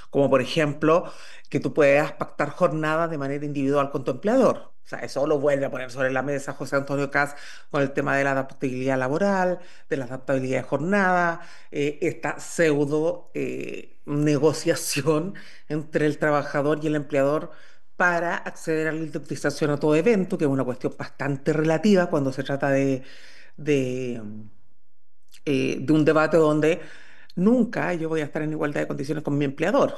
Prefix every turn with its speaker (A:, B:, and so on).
A: como por ejemplo que tú puedas pactar jornadas de manera individual con tu empleador. O sea, eso lo vuelve a poner sobre la mesa José Antonio Caz con el tema de la adaptabilidad laboral, de la adaptabilidad de jornada, esta pseudo negociación entre el trabajador y el empleador para acceder a la indemnización a todo evento, que es una cuestión bastante relativa cuando se trata de, de un debate donde nunca yo voy a estar en igualdad de condiciones con mi empleador.